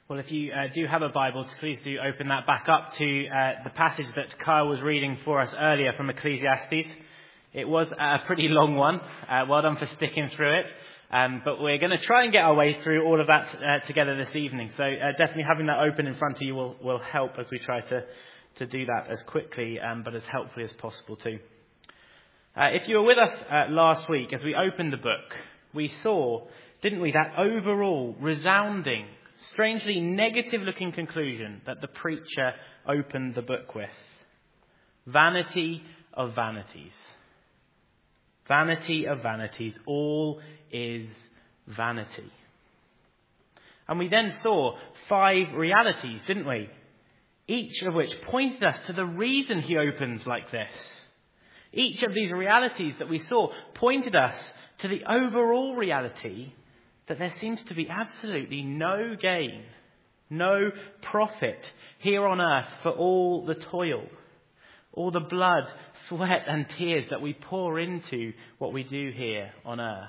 Well, if you do have a Bible, please do open that back up to the passage that Kyle was reading for us earlier from Ecclesiastes. It was a pretty long one. Well done for sticking through it. But we're going to try and get our way through all of that together this evening. So definitely having that open in front of you will help as we try to do that as quickly but as helpfully as possible too. If you were with us last week, as we opened the book, we saw, didn't we, that overall resounding, strangely negative-looking conclusion that the preacher opened the book with. Vanity of vanities. Vanity of vanities. All is vanity. And we then saw 5 realities, didn't we? Each of which pointed us to the reason he opens like this. Each of these realities that we saw pointed us to the overall reality that there seems to be absolutely no gain, no profit here on earth for all the toil, all the blood, sweat and tears that we pour into what we do here on earth.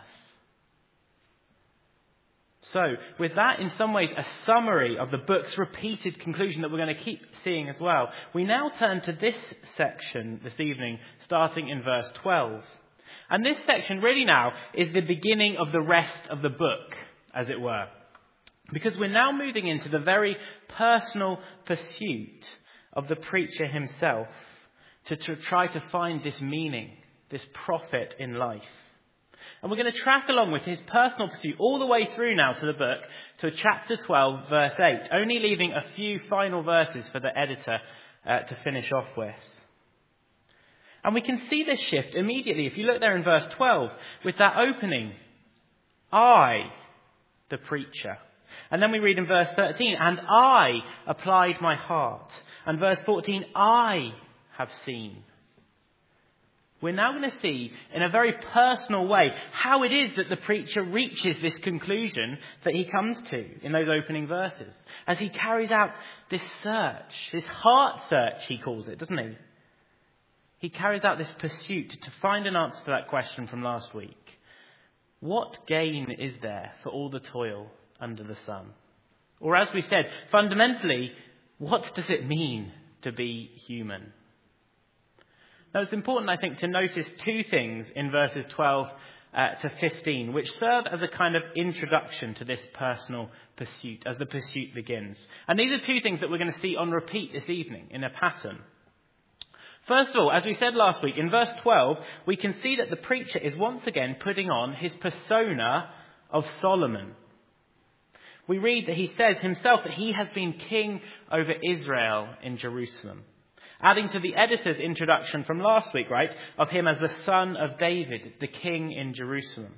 So, with that in some ways a summary of the book's repeated conclusion that we're going to keep seeing as well, we now turn to this section this evening, starting in verse 12. And this section really now is the beginning of the rest of the book, as it were. Because we're now moving into the very personal pursuit of the preacher himself to try to find this meaning, this profit in life. And we're going to track along with his personal pursuit all the way through now to the book, to chapter 12, verse 8, only leaving a few final verses for the editor to finish off with. And we can see this shift immediately. If you look there in verse 12, with that opening, I, the preacher. And then we read in verse 13, and I applied my heart. And verse 14, I have seen. We're now going to see in a very personal way how it is that the preacher reaches this conclusion that he comes to in those opening verses. As he carries out this search, this heart search he calls it, doesn't he? He carries out this pursuit to find an answer to that question from last week. What gain is there for all the toil under the sun? Or as we said, fundamentally, what does it mean to be human? Now it's important, I think, to notice 2 things in verses 12 to 15, which serve as a kind of introduction to this personal pursuit, as the pursuit begins. And these are 2 things that we're going to see on repeat this evening in a pattern. First of all, as we said last week, in verse 12, we can see that the preacher is once again putting on his persona of Solomon. We read that he says himself that he has been king over Israel in Jerusalem, adding to the editor's introduction from last week, right, of him as the son of David, the king in Jerusalem.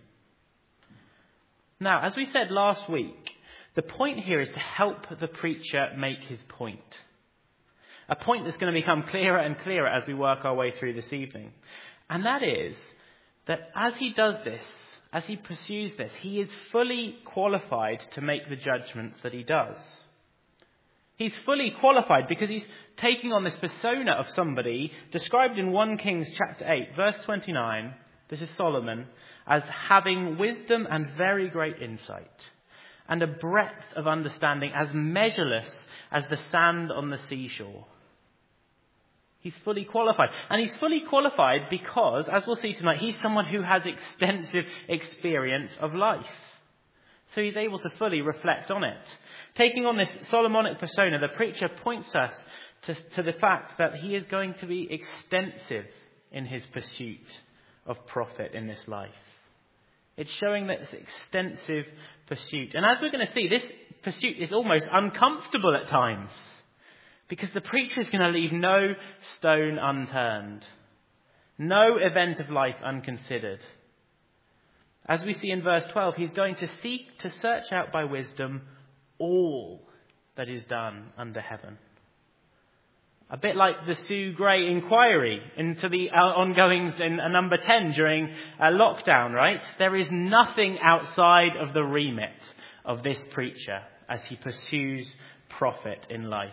Now, as we said last week, the point here is to help the preacher make his point. A point that's going to become clearer and clearer as we work our way through this evening. And that is that as he does this, as he pursues this, he is fully qualified to make the judgments that he does. He's fully qualified because he's taking on this persona of somebody described in 1 Kings chapter 8, verse 29. This is Solomon, as having wisdom and very great insight, and a breadth of understanding as measureless as the sand on the seashore. He's fully qualified. And he's fully qualified because, as we'll see tonight, he's someone who has extensive experience of life. So he's able to fully reflect on it. Taking on this Solomonic persona, the preacher points us to the fact that he is going to be extensive in his pursuit of profit in this life. It's showing that it's extensive pursuit. And as we're going to see, this pursuit is almost uncomfortable at times, because the preacher is going to leave no stone unturned, no event of life unconsidered. As we see in verse 12, he's going to seek to search out by wisdom all that is done under heaven. A bit like the Sue Gray inquiry into the ongoings in number 10 during lockdown, right? There is nothing outside of the remit of this preacher as he pursues profit in life.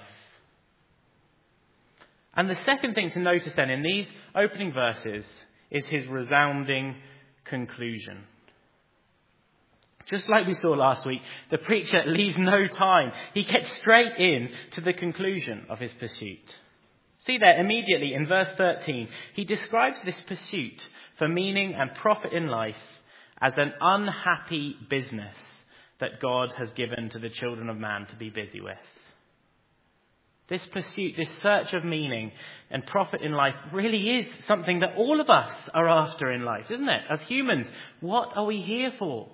And the second thing to notice then in these opening verses is his resounding conclusion. Just like we saw last week, the preacher leaves no time. He gets straight in to the conclusion of his pursuit. See there, immediately in verse 13, he describes this pursuit for meaning and profit in life as an unhappy business that God has given to the children of man to be busy with. This pursuit, this search of meaning and profit in life really is something that all of us are after in life, isn't it? As humans, what are we here for?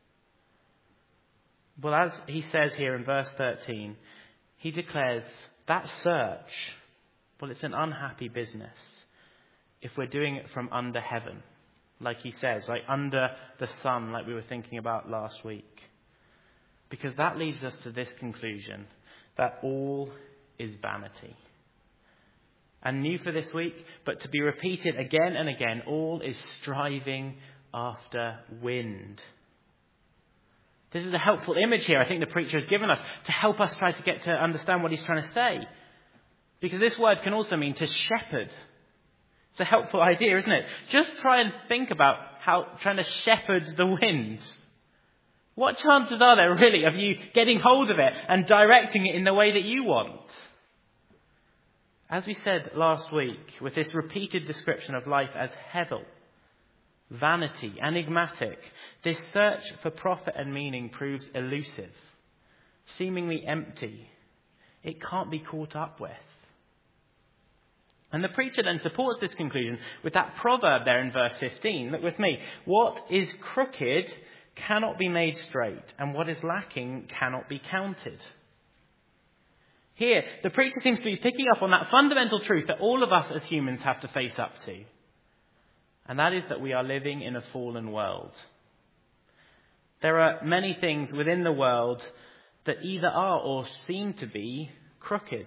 Well, as he says here in verse 13, he declares that search, well, it's an unhappy business if we're doing it from under heaven, like he says, like under the sun, like we were thinking about last week. Because that leads us to this conclusion, that all is vanity. And new for this week, but to be repeated again and again, all is striving after wind. This is a helpful image here I think the preacher has given us to help us try to get to understand what he's trying to say. Because this word can also mean to shepherd. It's a helpful idea, isn't it? Just try and think about how trying to shepherd the wind. What chances are there really of you getting hold of it and directing it in the way that you want? As we said last week, with this repeated description of life as hevel, vanity, enigmatic, this search for profit and meaning proves elusive, seemingly empty. It can't be caught up with. And the preacher then supports this conclusion with that proverb there in verse 15. Look with me. What is crooked cannot be made straight, and what is lacking cannot be counted. Here, the preacher seems to be picking up on that fundamental truth that all of us as humans have to face up to. And that is that we are living in a fallen world. There are many things within the world that either are or seem to be crooked.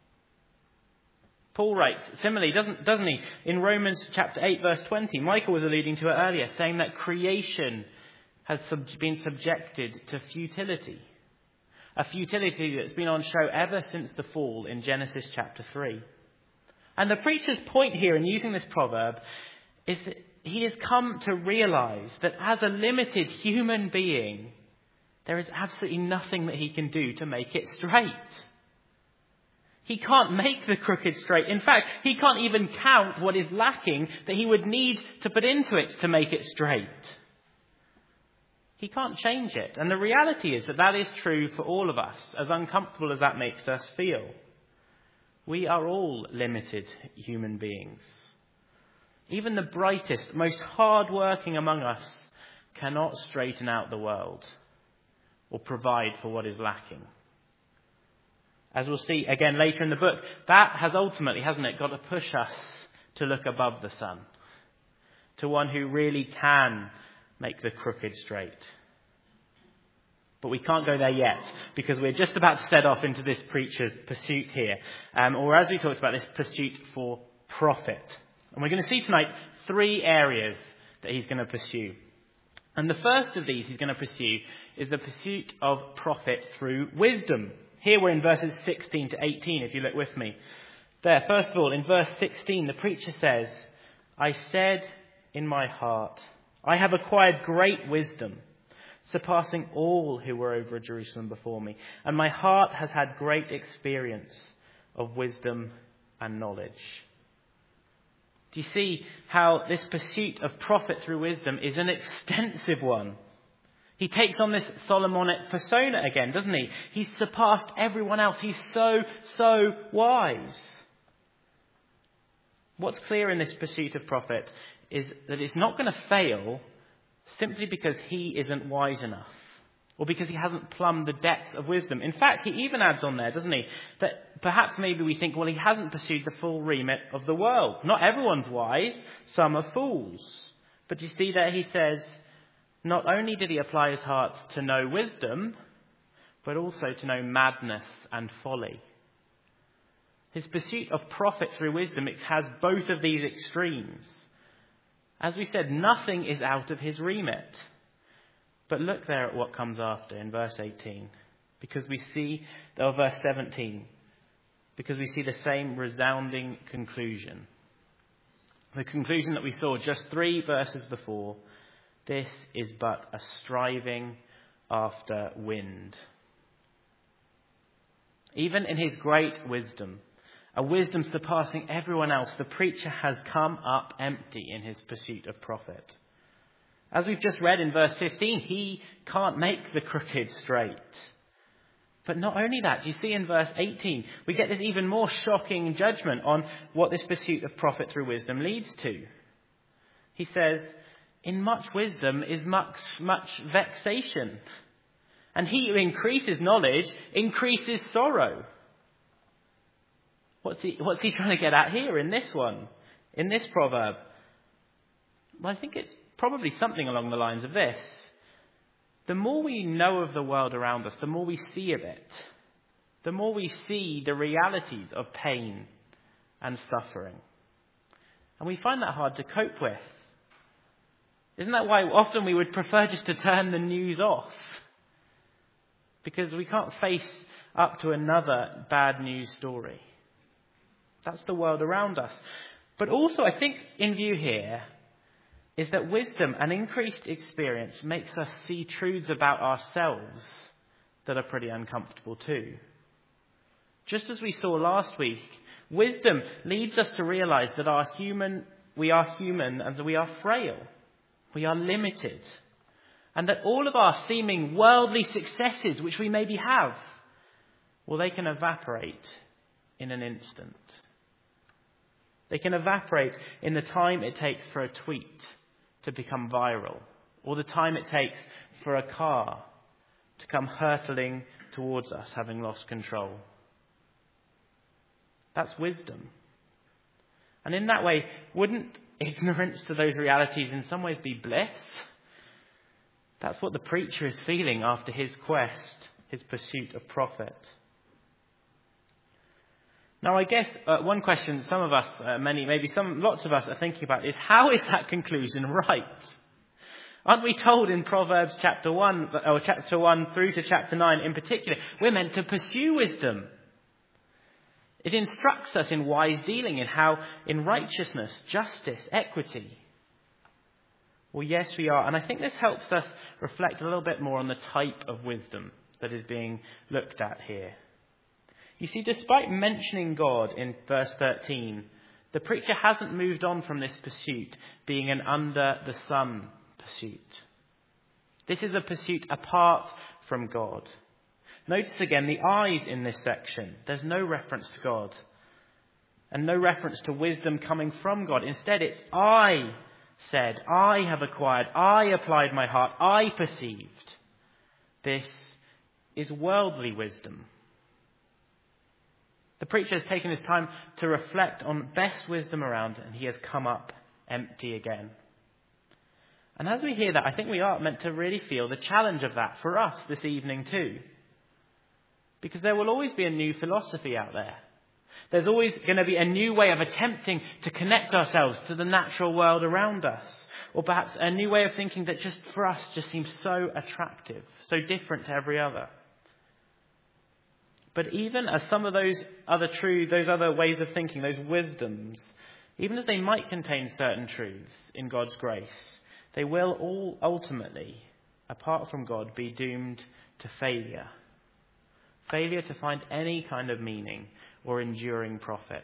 Paul writes similarly, doesn't he? In Romans chapter 8, verse 20, Michael was alluding to it earlier, saying that creation has been subjected to futility. A futility that's been on show ever since the fall in Genesis chapter 3. And the preacher's point here in using this proverb is that he has come to realize that as a limited human being, there is absolutely nothing that he can do to make it straight. He can't make the crooked straight. In fact, he can't even count what is lacking that he would need to put into it to make it straight. He can't change it. And the reality is that that is true for all of us, as uncomfortable as that makes us feel. We are all limited human beings. Even the brightest, most hard-working among us cannot straighten out the world or provide for what is lacking. As we'll see again later in the book, that has ultimately, hasn't it, got to push us to look above the sun, to one who really can make the crooked straight. But we can't go there yet, because we're just about to set off into this preacher's pursuit here, or as we talked about, this pursuit for profit. And we're going to see tonight 3 areas that he's going to pursue. And the first of these he's going to pursue is the pursuit of profit through wisdom. Here we're in verses 16 to 18, if you look with me. There, first of all, in verse 16, the preacher says, I said in my heart, I have acquired great wisdom, surpassing all who were over Jerusalem before me. And my heart has had great experience of wisdom and knowledge. Do you see how this pursuit of profit through wisdom is an extensive one? He takes on this Solomonic persona again, doesn't he? He's surpassed everyone else. He's so wise. What's clear in this pursuit of profit is that it's not going to fail simply because he isn't wise enough, or because he hasn't plumbed the depths of wisdom. In fact, he even adds on there, doesn't he, that perhaps maybe we think, well, he hasn't pursued the full remit of the world. Not everyone's wise, some are fools. But you see there he says, not only did he apply his heart to know wisdom, but also to know madness and folly. His pursuit of profit through wisdom, it has both of these extremes. As we said, nothing is out of his remit. But look there at what comes after in verse 18. Because we see, or verse 17, because we see the same resounding conclusion. The conclusion that we saw just 3 verses before. This is but a striving after wind. Even in his great wisdom, a wisdom surpassing everyone else, the preacher has come up empty in his pursuit of profit. As we've just read in verse 15, he can't make the crooked straight. But not only that, you see in verse 18, we get this even more shocking judgment on what this pursuit of profit through wisdom leads to. He says, in much wisdom is much vexation. And he who increases knowledge increases sorrow. What's he trying to get at here in this one, in this proverb? Well, I think it's probably something along the lines of this. The more we know of the world around us, the more we see of it, the more we see the realities of pain and suffering. And we find that hard to cope with. Isn't that why often we would prefer just to turn the news off? Because we can't face up to another bad news story. That's the world around us. But also, I think in view here is that wisdom and increased experience makes us see truths about ourselves that are pretty uncomfortable too. Just as we saw last week, wisdom leads us to realize that we are human and that we are frail. We are limited. And that all of our seeming worldly successes, which we maybe have, well, they can evaporate in an instant. They can evaporate in the time it takes for a tweet to become viral, or the time it takes for a car to come hurtling towards us, having lost control. That's wisdom. And in that way, wouldn't ignorance to those realities in some ways be bliss? That's what the preacher is feeling after his quest, his pursuit of profit. Now, I guess one question some of us, lots of us are thinking about is, how is that conclusion right? Aren't we told in Proverbs chapter 1 through to chapter 9 in particular, we're meant to pursue wisdom. It instructs us in wise dealing, in righteousness, justice, equity. Well, yes, we are. And I think this helps us reflect a little bit more on the type of wisdom that is being looked at here. You see, despite mentioning God in verse 13, the preacher hasn't moved on from this pursuit being an under-the-sun pursuit. This is a pursuit apart from God. Notice again the I's in this section. There's no reference to God and no reference to wisdom coming from God. Instead, it's I said, I have acquired, I applied my heart, I perceived. This is worldly wisdom. The preacher has taken his time to reflect on best wisdom around, and he has come up empty again. And as we hear that, I think we are meant to really feel the challenge of that for us this evening too. Because there will always be a new philosophy out there. There's always going to be a new way of attempting to connect ourselves to the natural world around us. Or perhaps a new way of thinking that just for us just seems so attractive, so different to every other. But even as some of those other ways of thinking, those wisdoms, even as they might contain certain truths in God's grace, they will all ultimately, apart from God, be doomed to failure. Failure to find any kind of meaning or enduring profit.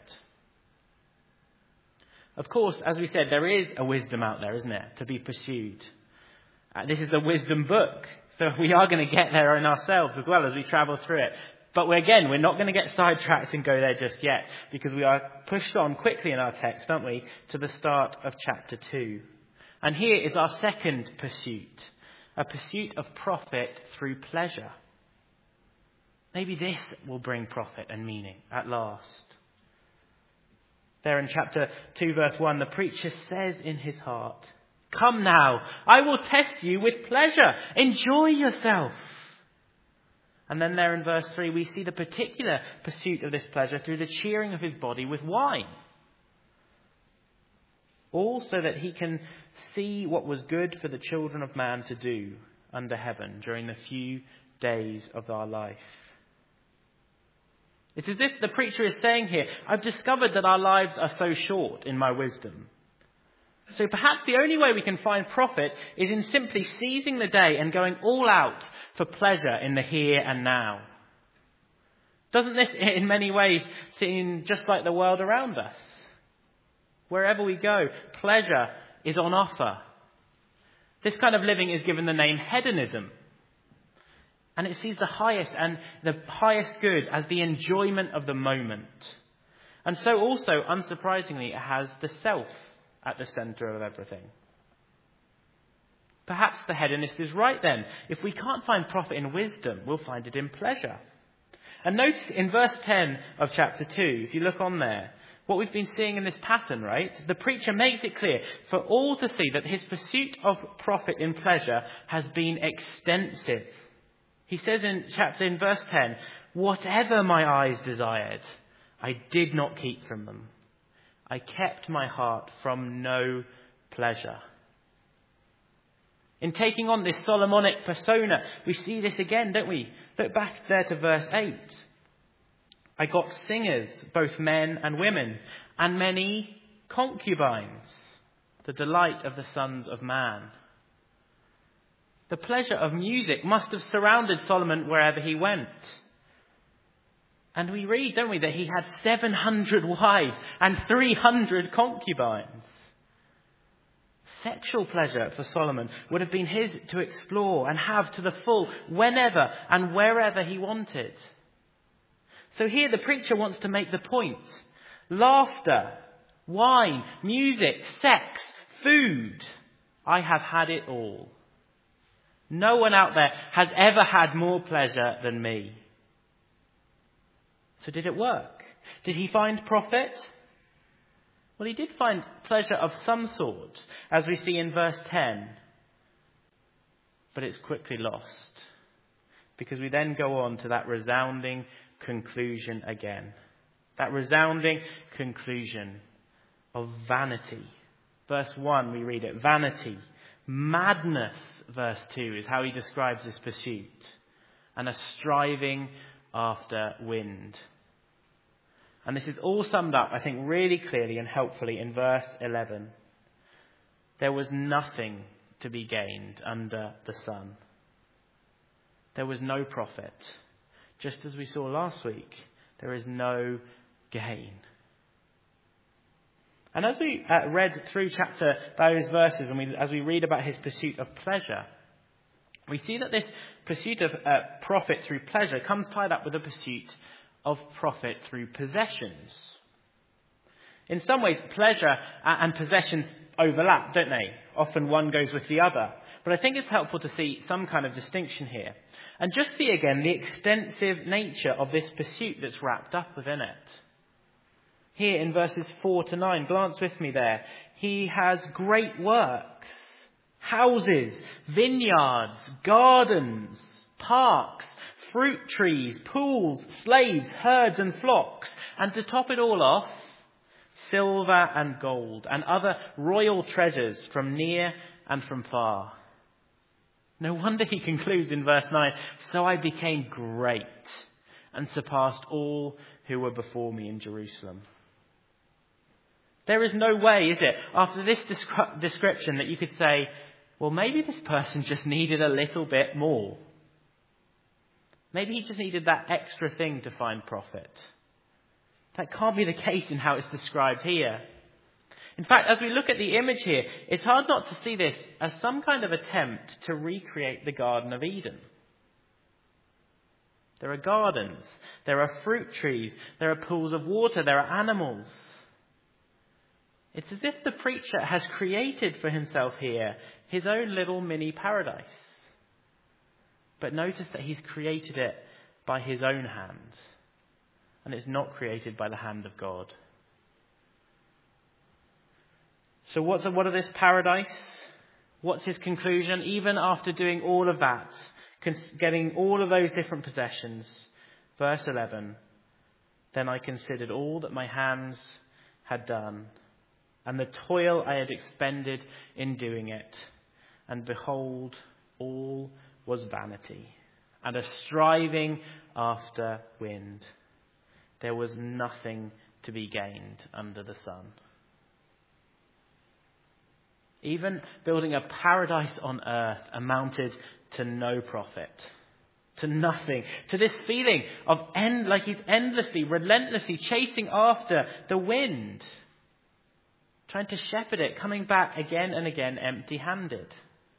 Of course, as we said, there is a wisdom out there, isn't there, to be pursued. This is a wisdom book, so we are going to get there in ourselves as well as we travel through it. But we're not going to get sidetracked and go there just yet, because we are pushed on quickly in our text, aren't we, to the start of chapter 2. And here is our second pursuit, a pursuit of profit through pleasure. Maybe this will bring profit and meaning at last. There in chapter 2, verse 1, the preacher says in his heart, "Come now, I will test you with pleasure. Enjoy yourself." And then there in verse 3, we see the particular pursuit of this pleasure through the cheering of his body with wine. All so that he can see what was good for the children of man to do under heaven during the few days of our life. It's as if the preacher is saying here, I've discovered that our lives are so short in my wisdom. So perhaps the only way we can find profit is in simply seizing the day and going all out for pleasure in the here and now. Doesn't this in many ways seem just like the world around us? Wherever we go, pleasure is on offer. This kind of living is given the name hedonism. And it sees the highest good as the enjoyment of the moment. And so also, unsurprisingly, it has the self at the centre of everything. Perhaps the hedonist is right then. If we can't find profit in wisdom, we'll find it in pleasure. And notice in verse 10 of chapter 2, if you look on there, what we've been seeing in this pattern, right? The preacher makes it clear for all to see that his pursuit of profit in pleasure has been extensive. He says in verse 10, whatever my eyes desired, I did not keep from them. I kept my heart from no pleasure. In taking on this Solomonic persona, we see this again, don't we? Look back there to verse 8. I got singers, both men and women, and many concubines, the delight of the sons of man. The pleasure of music must have surrounded Solomon wherever he went. And we read, don't we, that he had 700 wives and 300 concubines. Sexual pleasure for Solomon would have been his to explore and have to the full whenever and wherever he wanted. So here the preacher wants to make the point. Laughter, wine, music, sex, food. I have had it all. No one out there has ever had more pleasure than me. So did it work? Did he find profit? Well, he did find pleasure of some sort, as we see in verse 10. But it's quickly lost. Because we then go on to that resounding conclusion again. That resounding conclusion of vanity. Verse 1, we read it. Vanity. Madness, verse 2, is how he describes this pursuit. And a striving after wind. And this is all summed up, I think, really clearly and helpfully in verse 11. There was nothing to be gained under the sun. There was no profit. Just as we saw last week, there is no gain. And as we read through those verses, and as we read about his pursuit of pleasure, we see that this pursuit of profit through pleasure comes tied up with a pursuit of profit through possessions. In some ways, pleasure and possessions overlap, don't they? Often one goes with the other. But I think it's helpful to see some kind of distinction here. And just see again the extensive nature of this pursuit that's wrapped up within it. Here in verses 4 to 9, glance with me there. He has great works, houses, vineyards, gardens, parks, fruit trees, pools, slaves, herds and flocks. And to top it all off, silver and gold and other royal treasures from near and from far. No wonder he concludes in verse 9, so I became great and surpassed all who were before me in Jerusalem. There is no way, is it, after this description that you could say, well, maybe this person just needed a little bit more. Maybe he just needed that extra thing to find profit. That can't be the case in how it's described here. In fact, as we look at the image here, it's hard not to see this as some kind of attempt to recreate the Garden of Eden. There are gardens, there are fruit trees, there are pools of water, there are animals. It's as if the preacher has created for himself here his own little mini paradise. But notice that he's created it by his own hand, and it's not created by the hand of God. So what of this paradise? What's his conclusion? Even after doing all of that, getting all of those different possessions, verse 11, then I considered all that my hands had done, and the toil I had expended in doing it, and behold, all was vanity, and a striving after wind. There was nothing to be gained under the sun. Even building a paradise on earth amounted to no profit, to nothing, to this feeling of like he's endlessly, relentlessly chasing after the wind, trying to shepherd it, coming back again and again empty-handed.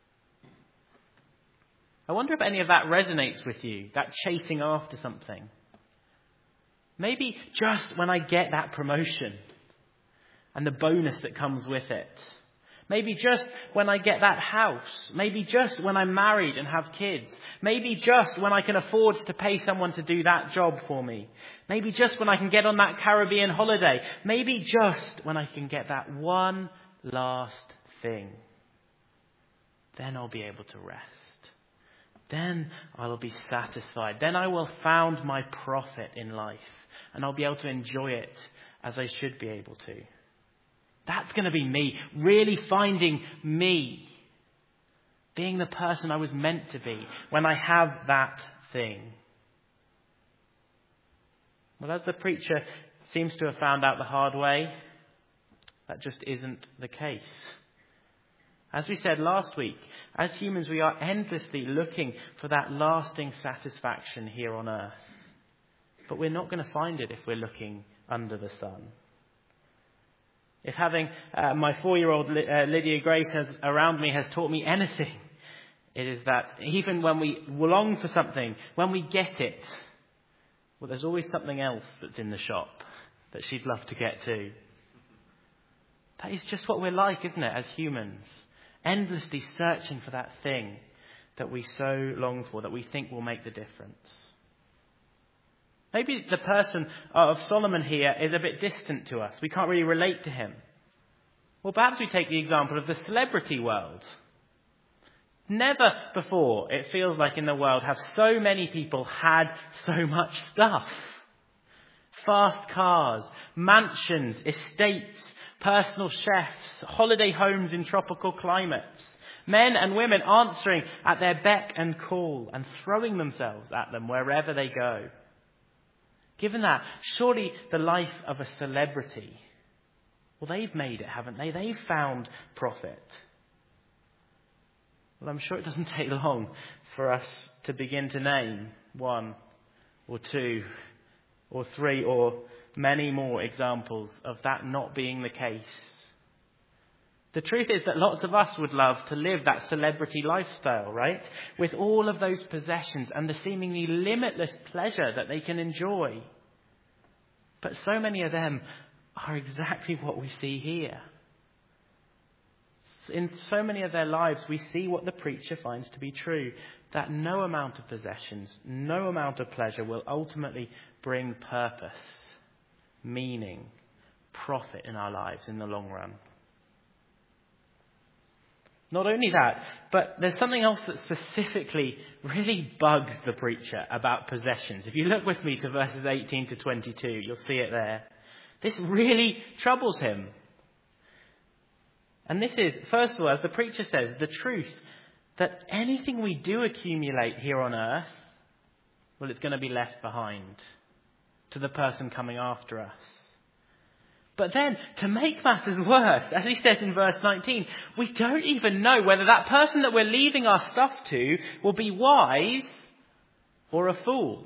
I wonder if any of that resonates with you, that chasing after something. Maybe just when I get that promotion and the bonus that comes with it. Maybe just when I get that house. Maybe just when I'm married and have kids. Maybe just when I can afford to pay someone to do that job for me. Maybe just when I can get on that Caribbean holiday. Maybe just when I can get that one last thing. Then I'll be able to rest. Then I will be satisfied. Then I will found my profit in life. And I'll be able to enjoy it as I should be able to. That's going to be me, really finding me, being the person I was meant to be when I have that thing. Well, as the preacher seems to have found out the hard way, that just isn't the case. As we said last week, as humans we are endlessly looking for that lasting satisfaction here on earth. But we're not going to find it if we're looking under the sun. If having my 4-year-old Lydia Grace around me has taught me anything, it is that even when we long for something, when we get it, well, there's always something else that's in the shop that she'd love to get to. That is just what we're like, isn't it, as humans? Endlessly searching for that thing that we so long for, that we think will make the difference. Maybe the person of Solomon here is a bit distant to us. We can't really relate to him. Well, perhaps we take the example of the celebrity world. Never before, it feels like in the world, have so many people had so much stuff. Fast cars, mansions, estates, personal chefs, holiday homes in tropical climates. Men and women answering at their beck and call and throwing themselves at them wherever they go. Given that, surely the life of a celebrity, well, they've made it, haven't they? They've found profit. Well, I'm sure it doesn't take long for us to begin to name 1 or 2 or 3 or many more examples of that not being the case. The truth is that lots of us would love to live that celebrity lifestyle, right? With all of those possessions and the seemingly limitless pleasure that they can enjoy. But so many of them are exactly what we see here. In so many of their lives, we see what the preacher finds to be true. That no amount of possessions, no amount of pleasure will ultimately bring purpose, meaning, profit in our lives in the long run. Not only that, but there's something else that specifically really bugs the preacher about possessions. If you look with me to verses 18 to 22, you'll see it there. This really troubles him. And this is, first of all, as the preacher says, the truth that anything we do accumulate here on earth, well, it's going to be left behind to the person coming after us. But then, to make matters worse, as he says in verse 19, we don't even know whether that person that we're leaving our stuff to will be wise or a fool.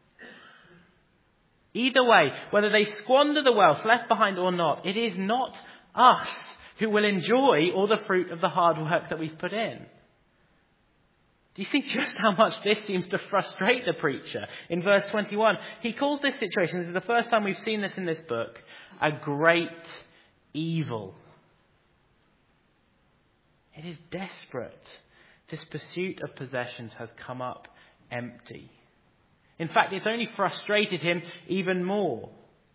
Either way, whether they squander the wealth left behind or not, it is not us who will enjoy all the fruit of the hard work that we've put in. Do you see just how much this seems to frustrate the preacher? In verse 21, he calls this situation, this is the first time we've seen this in this book, a great evil. It is desperate. This pursuit of possessions has come up empty. In fact, it's only frustrated him even more.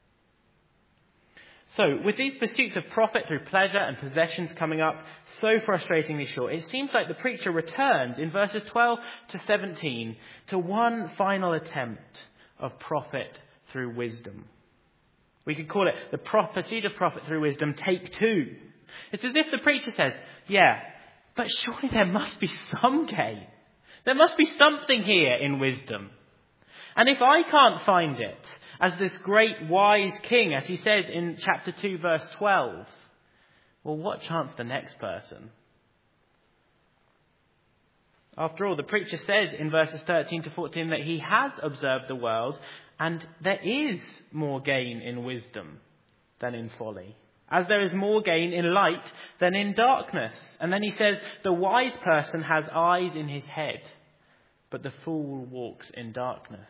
So, with these pursuits of profit through pleasure and possessions coming up so frustratingly short, it seems like the preacher returns in verses 12 to 17 to one final attempt of profit through wisdom. We could call it the pursuit of profit through wisdom, take 2. It's as if the preacher says, yeah, but surely there must be some gain. There must be something here in wisdom. And if I can't find it, as this great wise king, as he says in chapter 2, verse 12, well, what chance the next person? After all, the preacher says in verses 13 to 14 that he has observed the world, and there is more gain in wisdom than in folly, as there is more gain in light than in darkness. And then he says, the wise person has eyes in his head, but the fool walks in darkness.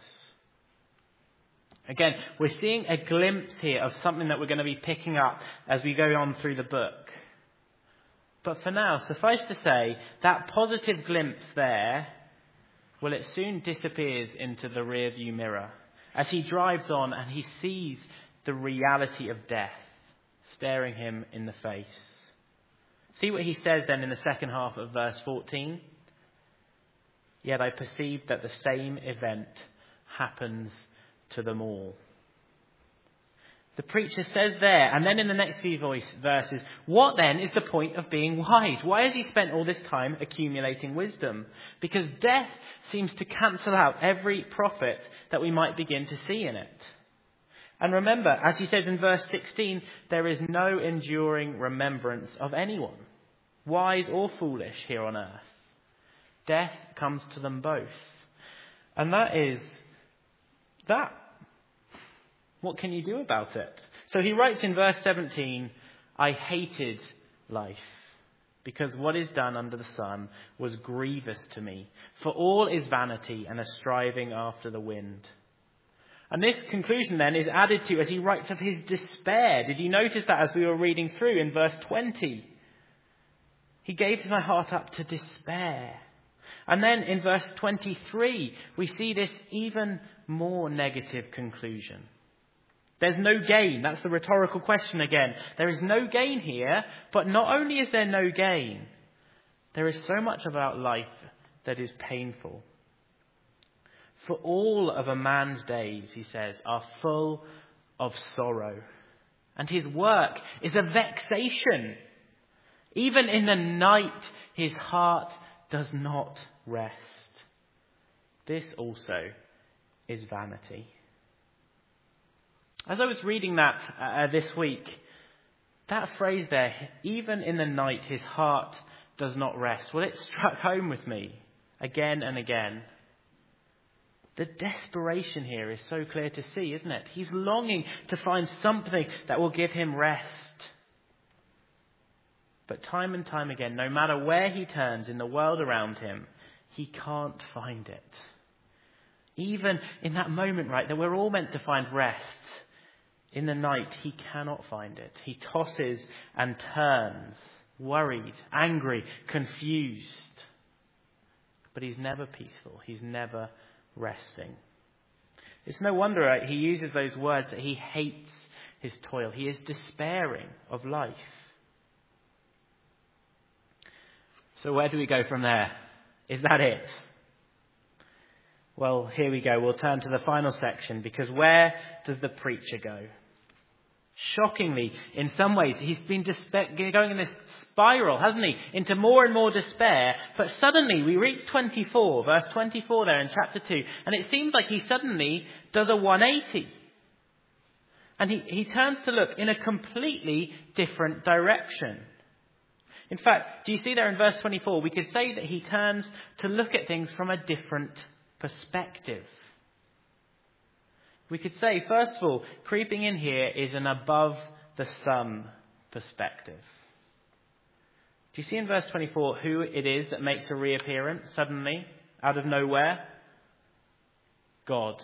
Again, we're seeing a glimpse here of something that we're going to be picking up as we go on through the book. But for now, suffice to say, that positive glimpse there, well, it soon disappears into the rearview mirror as he drives on and he sees the reality of death staring him in the face. See what he says then in the second half of verse 14. Yet I perceive that the same event happens to them all. The preacher says there, and then in the next few verses, what then is the point of being wise? Why has he spent all this time accumulating wisdom? Because death seems to cancel out every profit that we might begin to see in it. And remember, as he says in verse 16, there is no enduring remembrance of anyone, wise or foolish, here on earth. Death comes to them both. And that is that. What can you do about it? So he writes in verse 17, I hated life, because what is done under the sun was grievous to me. For all is vanity and a striving after the wind. And this conclusion then is added to as he writes of his despair. Did you notice that as we were reading through in verse 20? He gave my heart up to despair. And then in verse 23, we see this even more negative conclusion. There's no gain. That's the rhetorical question again. There is no gain here, but not only is there no gain, there is so much about life that is painful. For all of a man's days, he says, are full of sorrow, and his work is a vexation. Even in the night, his heart does not rest. This also is vanity. As I was reading that this week, that phrase there, even in the night his heart does not rest, well, it struck home with me again and again. The desperation here is so clear to see, isn't it? He's longing to find something that will give him rest. But time and time again, no matter where he turns in the world around him, he can't find it. Even in that moment, right, that we're all meant to find rest, in the night, he cannot find it. He tosses and turns, worried, angry, confused. But he's never peaceful. He's never resting. It's no wonder, right, he uses those words that he hates his toil. He is despairing of life. So where do we go from there? Is that it? Well, here we go. We'll turn to the final section, because where does the preacher go? Shockingly, in some ways, he's been going in this spiral, hasn't he? Into more and more despair. But suddenly we reach 24, verse 24 there in chapter 2. And it seems like he suddenly does a 180. And he turns to look in a completely different direction. In fact, do you see there in verse 24? We could say that he turns to look at things from a different perspective. We could say, first of all, creeping in here is an above the sun perspective. Do you see in verse 24 who it is that makes a reappearance suddenly, out of nowhere? God.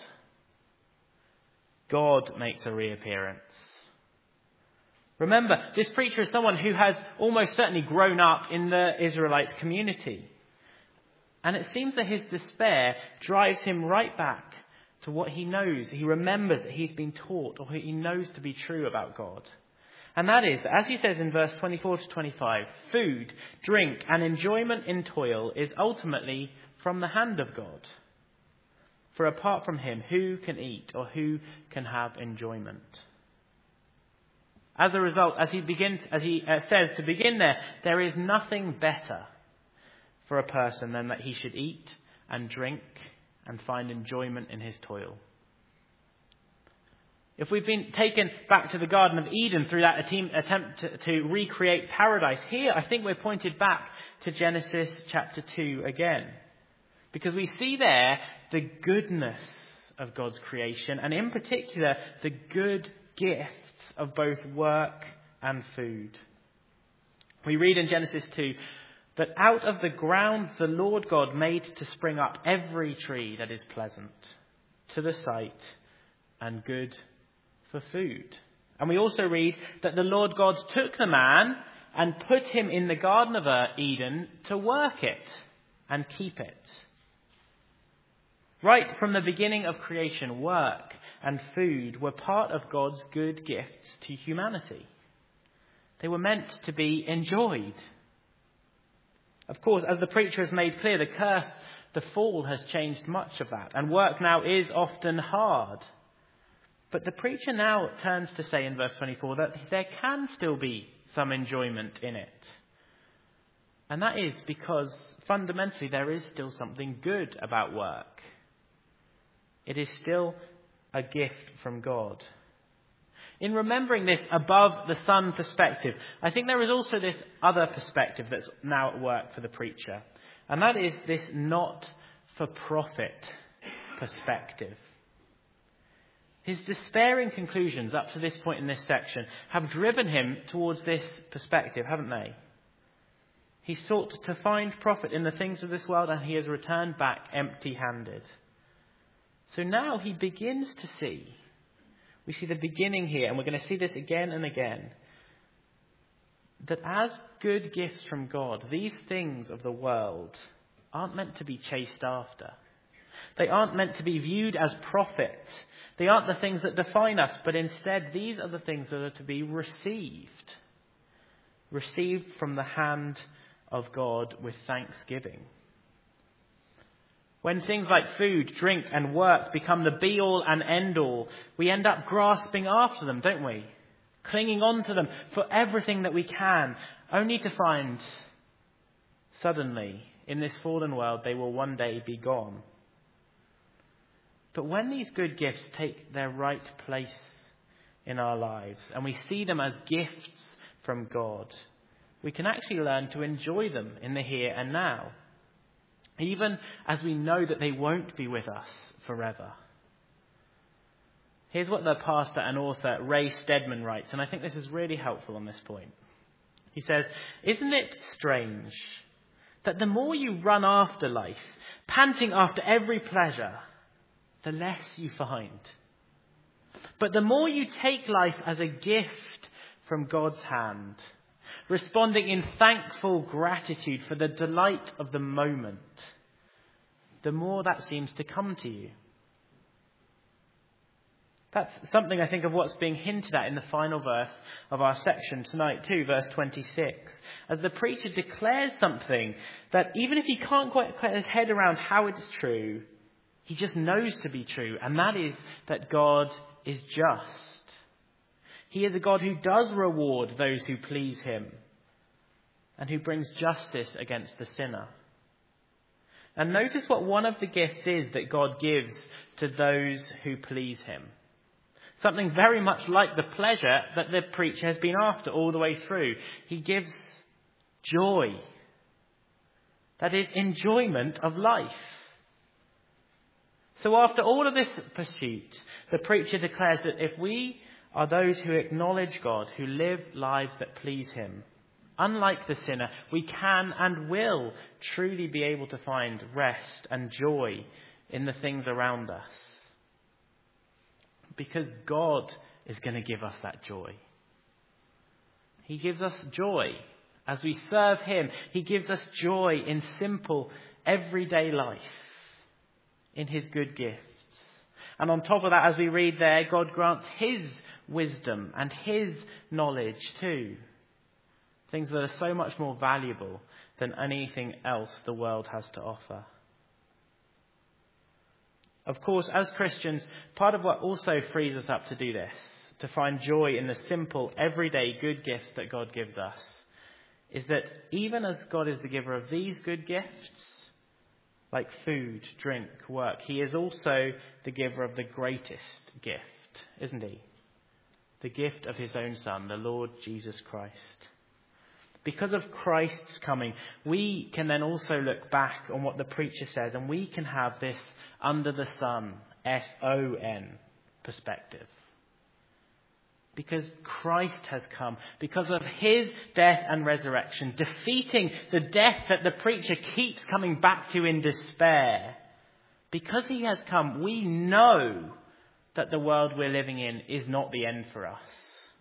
God makes a reappearance. Remember, this preacher is someone who has almost certainly grown up in the Israelite community. And it seems that his despair drives him right back to what he knows. He remembers that he's been taught, or he knows to be true about God. And that is, as he says in verse 24 to 25, food, drink, and enjoyment in toil is ultimately from the hand of God. For apart from him, who can eat or who can have enjoyment? As a result, as he says to begin there is nothing better for a person than that he should eat and drink and find enjoyment in his toil. If we've been taken back to the Garden of Eden through that attempt to recreate paradise, here I think we're pointed back to Genesis chapter 2 again. Because we see there the goodness of God's creation, and in particular the good gifts of both work and food. We read in Genesis 2 that out of the ground the Lord God made to spring up every tree that is pleasant to the sight and good for food. And we also read that the Lord God took the man and put him in the Garden of Eden to work it and keep it. Right from the beginning of creation, work and food were part of God's good gifts to humanity. They were meant to be enjoyed. Of course, as the preacher has made clear, the curse, the fall, has changed much of that, and work now is often hard. But the preacher now turns to say in verse 24 that there can still be some enjoyment in it. And that is because fundamentally there is still something good about work. It is still a gift from God. In remembering this above the sun perspective, I think there is also this other perspective that's now at work for the preacher. And that is this not-for-profit perspective. His despairing conclusions up to this point in this section have driven him towards this perspective, haven't they? He sought to find profit in the things of this world, and he has returned back empty-handed. So now he begins to see. We see the beginning here, and we're going to see this again and again, that as good gifts from God, these things of the world aren't meant to be chased after. They aren't meant to be viewed as profit. They aren't the things that define us, but instead these are the things that are to be received. Received from the hand of God with thanksgiving. When things like food, drink and work become the be-all and end-all, we end up grasping after them, don't we? Clinging on to them for everything that we can, only to find suddenly in this fallen world they will one day be gone. But when these good gifts take their right place in our lives and we see them as gifts from God, we can actually learn to enjoy them in the here and now, even as we know that they won't be with us forever. Here's what the pastor and author Ray Stedman writes, and I think this is really helpful on this point. He says, "Isn't it strange that the more you run after life, panting after every pleasure, the less you find? But the more you take life as a gift from God's hand, responding in thankful gratitude for the delight of the moment, the more that seems to come to you." That's something, I think, of what's being hinted at in the final verse of our section tonight too, verse 26. As the preacher declares something that even if he can't quite get his head around how it's true, he just knows to be true, and that is that God is just. He is a God who does reward those who please him and who brings justice against the sinner. And notice what one of the gifts is that God gives to those who please him. Something very much like the pleasure that the preacher has been after all the way through. He gives joy. That is, enjoyment of life. So after all of this pursuit, the preacher declares that if we are those who acknowledge God, who live lives that please him, unlike the sinner, we can and will truly be able to find rest and joy in the things around us. Because God is going to give us that joy. He gives us joy as we serve him. He gives us joy in simple, everyday life, in his good gifts. And on top of that, as we read there, God grants his wisdom and his knowledge too. Things that are so much more valuable than anything else the world has to offer. Of course, as Christians, part of what also frees us up to do this, to find joy in the simple, everyday good gifts that God gives us, is that even as God is the giver of these good gifts, like food, drink, work, he is also the giver of the greatest gift, isn't he? The gift of his own Son, the Lord Jesus Christ. Because of Christ's coming, we can then also look back on what the preacher says, and we can have this under the sun, S-O-N, perspective. Because Christ has come, because of his death and resurrection, defeating the death that the preacher keeps coming back to in despair. Because he has come, we know that the world we're living in is not the end for us.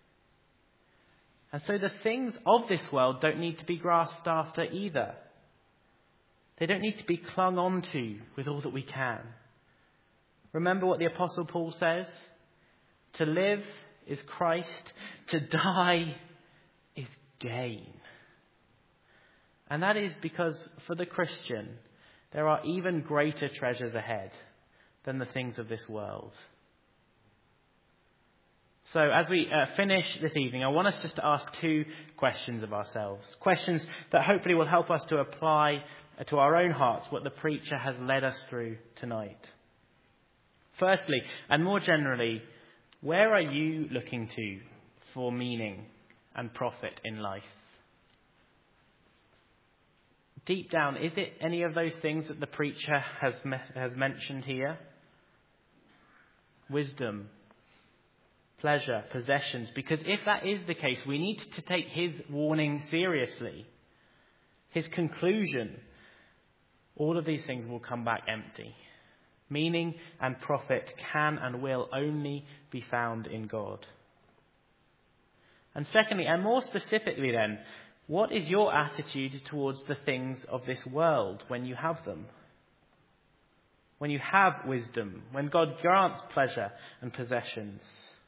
And so the things of this world don't need to be grasped after either. They don't need to be clung on to with all that we can. Remember what the Apostle Paul says? To live is Christ, to die is gain. And that is because for the Christian, there are even greater treasures ahead than the things of this world. So as we finish this evening, I want us just to ask two questions of ourselves. Questions that hopefully will help us to apply to our own hearts what the preacher has led us through tonight. Firstly, and more generally, where are you looking to for meaning and profit in life? Deep down, is it any of those things that the preacher has mentioned here? Wisdom, pleasure, possessions. Because if that is the case, we need to take his warning seriously. His conclusion, all of these things will come back empty. Meaning and profit can and will only be found in God. And secondly, and more specifically then, what is your attitude towards the things of this world when you have them? When you have wisdom, when God grants pleasure and possessions?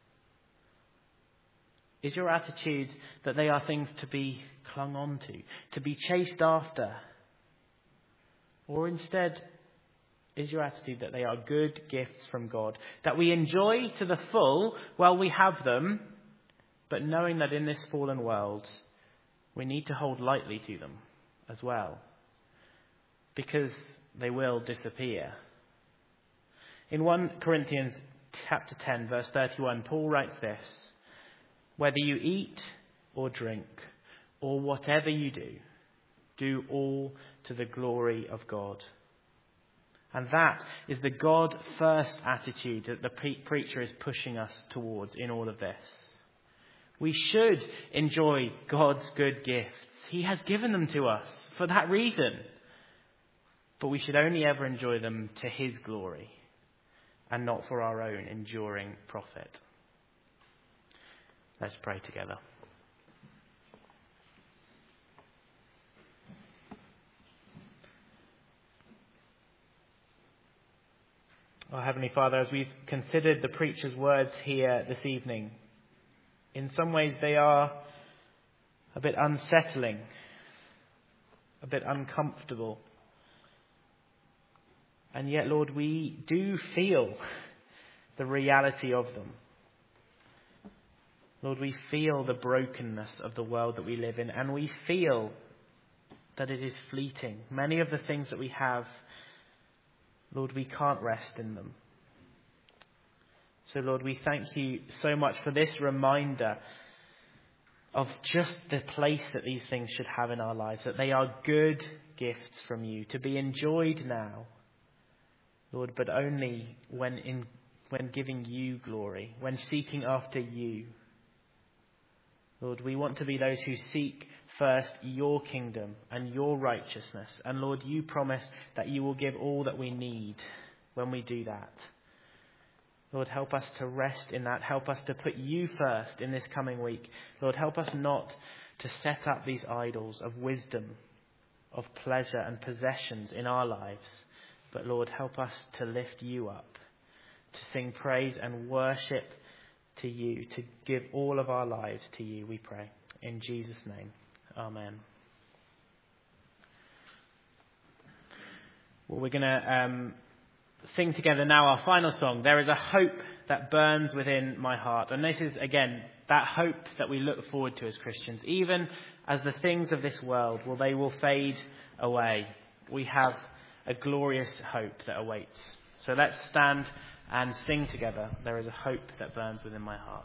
Is your attitude that they are things to be clung on to be chased after? Or instead, is your attitude that they are good gifts from God, that we enjoy to the full while we have them, but knowing that in this fallen world, we need to hold lightly to them as well, because they will disappear. In 1 Corinthians chapter 10, verse 31, Paul writes this: whether you eat or drink or whatever you do, do all to the glory of God. And that is the God-first attitude that the preacher is pushing us towards in all of this. We should enjoy God's good gifts. He has given them to us for that reason. But we should only ever enjoy them to his glory and not for our own enduring profit. Let's pray together. Our Heavenly Father, as we've considered the preacher's words here this evening, in some ways they are a bit unsettling, a bit uncomfortable. And yet, Lord, we do feel the reality of them. Lord, we feel the brokenness of the world that we live in, and we feel that it is fleeting. Many of the things that we have, Lord, we can't rest in them. So, Lord, we thank you so much for this reminder of just the place that these things should have in our lives, that they are good gifts from you, to be enjoyed now, Lord, but only when giving you glory, when seeking after you. Lord, we want to be those who seek first your kingdom and your righteousness. And Lord, you promise that you will give all that we need when we do that. Lord, help us to rest in that. Help us to put you first in this coming week. Lord, help us not to set up these idols of wisdom, of pleasure and possessions in our lives. But Lord, help us to lift you up, to sing praise and worship to you, to give all of our lives to you, we pray. In Jesus' name, amen. Well, we're going to sing together now our final song, There Is a Hope That Burns Within My Heart. And this is, again, that hope that we look forward to as Christians. Even as the things of this world, well, they will fade away. We have a glorious hope that awaits. So let's stand and sing together, "There is a hope that burns within my heart."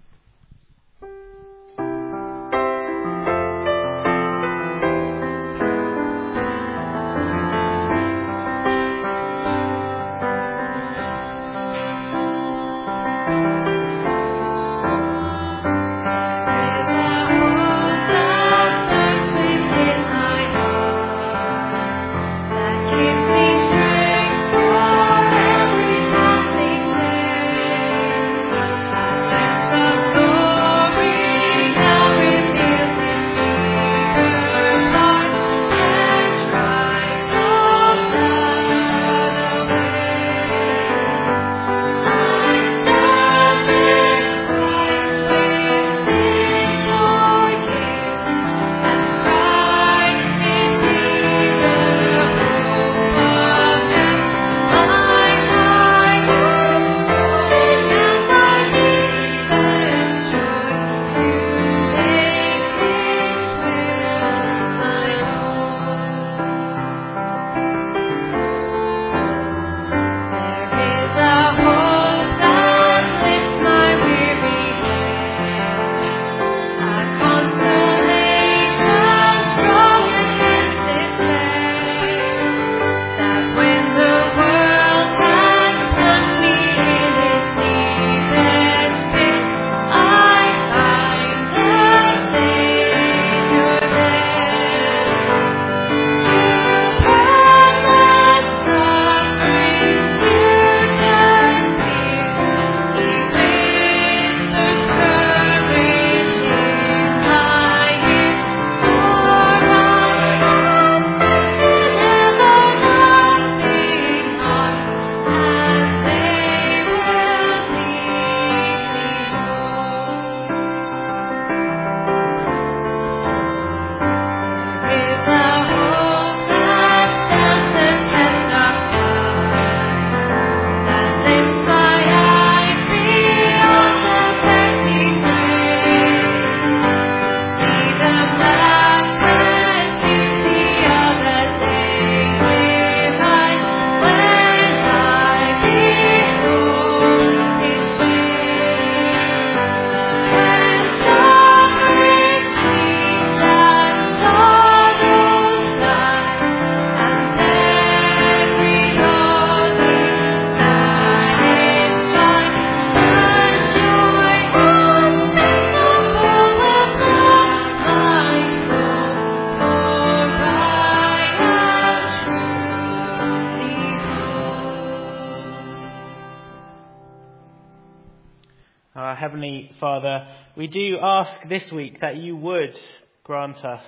Our Heavenly Father, we do ask this week that you would grant us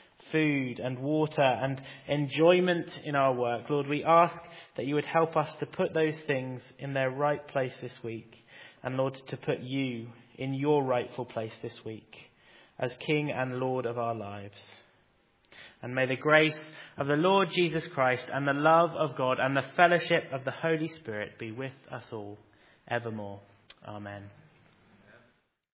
food and water and enjoyment in our work. Lord, we ask that you would help us to put those things in their right place this week. And Lord, to put you in your rightful place this week as King and Lord of our lives. And may the grace of the Lord Jesus Christ and the love of God and the fellowship of the Holy Spirit be with us all evermore. Amen.